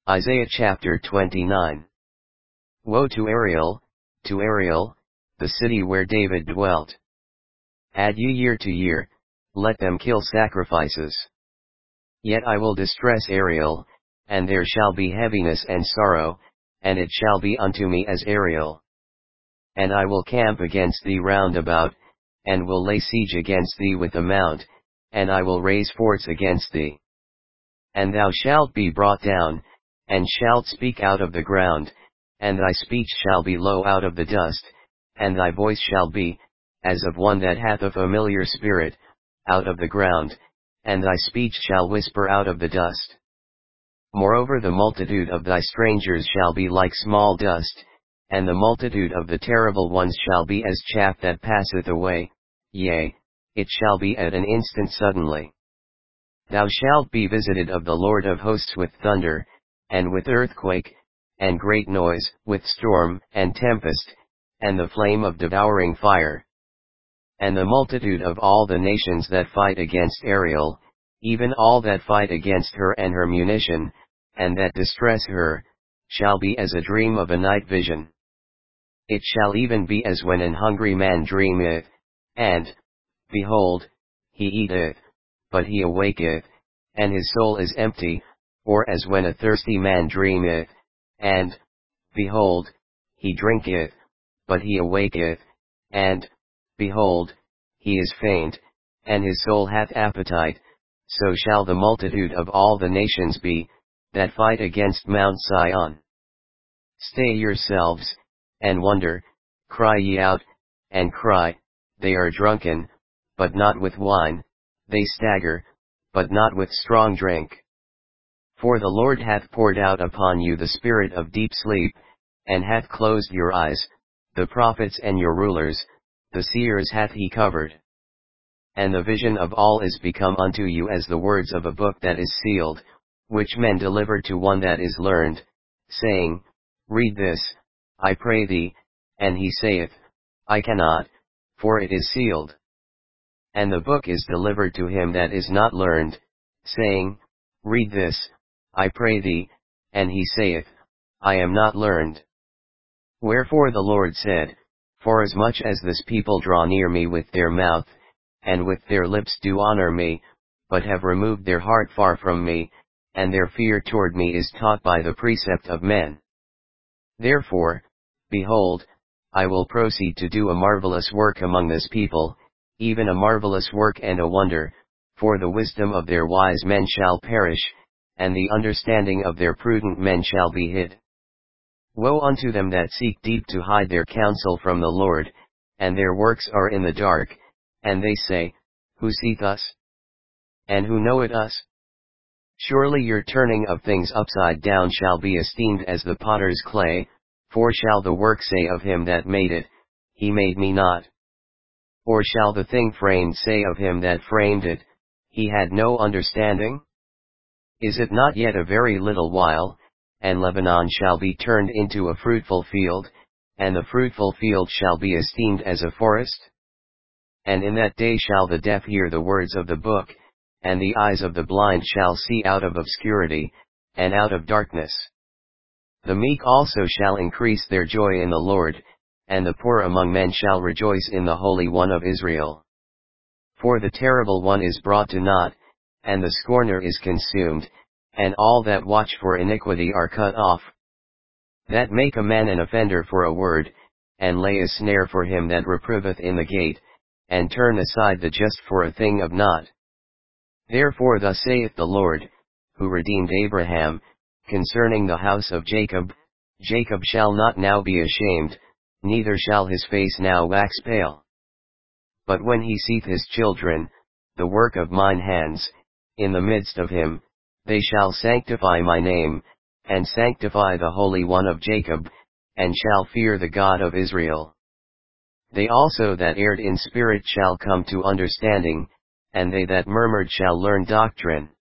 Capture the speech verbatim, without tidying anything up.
Isaiah chapter twenty-nine. Woe to Ariel, to Ariel, the city where David dwelt. Add ye year to year, let them kill sacrifices. Yet I will distress Ariel, and there shall be heaviness and sorrow, and it shall be unto me as Ariel. And I will camp against thee round about, and will lay siege against thee with a mount, and I will raise forts against thee. And thou shalt be brought down, and shalt speak out of the ground, and thy speech shall be low out of the dust, and thy voice shall be, as of one that hath a familiar spirit, out of the ground, and thy speech shall whisper out of the dust. Moreover the multitude of thy strangers shall be like small dust, and the multitude of the terrible ones shall be as chaff that passeth away, yea, it shall be at an instant suddenly. Thou shalt be visited of the Lord of hosts with thunder, and with earthquake, and great noise, with storm, and tempest, and the flame of devouring fire. And the multitude of all the nations that fight against Ariel, even all that fight against her and her munition, and that distress her, shall be as a dream of a night vision. It shall even be as when an hungry man dreameth, and, behold, he eateth, but he awaketh, and his soul is empty, or as when a thirsty man dreameth, and, behold, he drinketh, but he awaketh, and, behold, he is faint, and his soul hath appetite, so shall the multitude of all the nations be, that fight against Mount Sion. Stay yourselves, and wonder, cry ye out, and cry, they are drunken, but not with wine, they stagger, but not with strong drink. For the Lord hath poured out upon you the spirit of deep sleep, and hath closed your eyes, the prophets and your rulers, the seers hath he covered. And the vision of all is become unto you as the words of a book that is sealed, which men deliver to one that is learned, saying, Read this, I pray thee, and he saith, I cannot, for it is sealed. And the book is delivered to him that is not learned, saying, Read this, I pray thee, and he saith, I am not learned. Wherefore the Lord said, Forasmuch as this people draw near me with their mouth, and with their lips do honor me, but have removed their heart far from me, and their fear toward me is taught by the precept of men. Therefore, behold, I will proceed to do a marvelous work among this people, even a marvelous work and a wonder, for the wisdom of their wise men shall perish, and the understanding of their prudent men shall be hid. Woe unto them that seek deep to hide their counsel from the Lord, and their works are in the dark, and they say, Who seeth us? And who knoweth us? Surely your turning of things upside down shall be esteemed as the potter's clay, for shall the work say of him that made it, He made me not? Or shall the thing framed say of him that framed it, He had no understanding? Is it not yet a very little while, and Lebanon shall be turned into a fruitful field, and the fruitful field shall be esteemed as a forest? And in that day shall the deaf hear the words of the book, and the eyes of the blind shall see out of obscurity, and out of darkness. The meek also shall increase their joy in the Lord, and the poor among men shall rejoice in the Holy One of Israel. For the terrible one is brought to naught, and the scorner is consumed, and all that watch for iniquity are cut off. That make a man an offender for a word, and lay a snare for him that reproveth in the gate, and turn aside the just for a thing of naught. Therefore thus saith the Lord, who redeemed Abraham, concerning the house of Jacob, Jacob shall not now be ashamed, neither shall his face now wax pale. But when he seeth his children, the work of mine hands, in the midst of him, they shall sanctify my name, and sanctify the Holy One of Jacob, and shall fear the God of Israel. They also that erred in spirit shall come to understanding, and they that murmured shall learn doctrine.